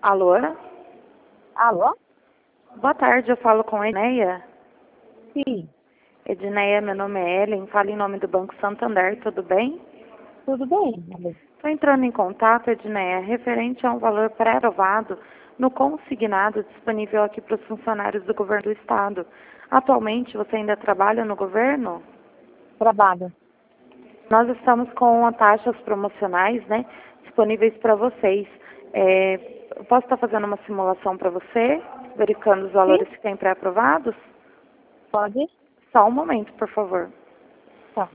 Alô? Alô? Boa tarde, eu falo com a Edneia. Sim, Edneia, meu nome é Ellen, falo em nome do Banco Santander, tudo bem? tudo bem, Ale? Estou entrando em contato, Edneia, referente a um valor pré-aprovado no consignado disponível aqui para os funcionários do governo do estado. Atualmente, você ainda trabalha no governo? Trabalho. Nós estamos com taxas promocionais, né, disponíveis para vocês. Eu posso estar fazendo uma simulação para você, verificando os Sim, valores que tem pré-aprovados? pode? Só um momento, por favor. Tá.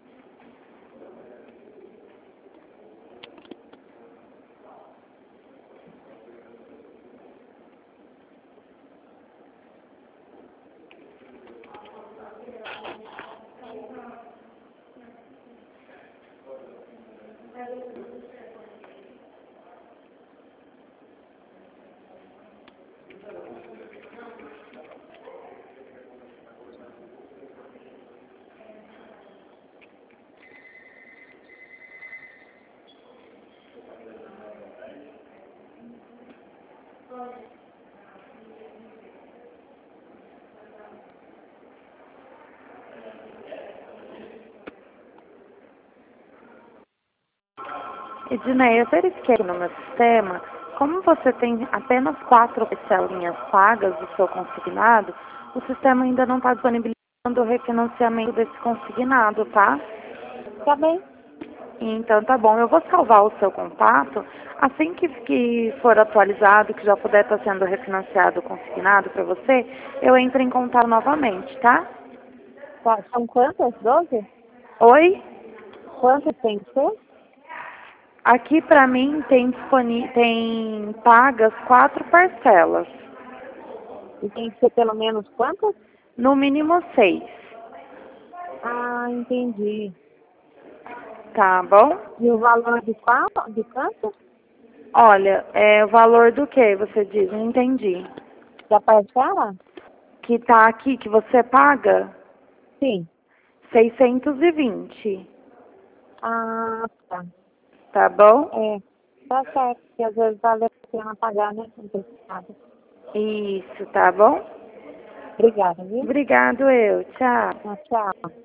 Edneia, eu verifiquei no meu sistema, como você tem apenas 4 parcelinhas pagas do seu consignado, o sistema ainda não está disponibilizando o refinanciamento desse consignado, tá? Tá bem? Então tá bom, eu vou salvar o seu contato. Assim que for atualizado, que já puder estar sendo refinanciado o consignado para você, eu entro em contato novamente, tá? Tá. São quantas? 12? Oi? Quantas tem que ser? Aqui para mim tem pagas 4 parcelas, E tem que ser pelo menos quantas? no mínimo 6, Ah, entendi. tá bom? E o valor de qual? De quanto? Olha, o valor do que você diz? Não entendi. Da parcela? Que tá aqui, que você paga Sim. 620, Ah, tá. tá bom? É. Tá certo, porque às vezes vale a pena pagar, né? Antecipado. Isso, tá bom? Obrigada, viu? Obrigado, eu. Tchau. Ah, tchau.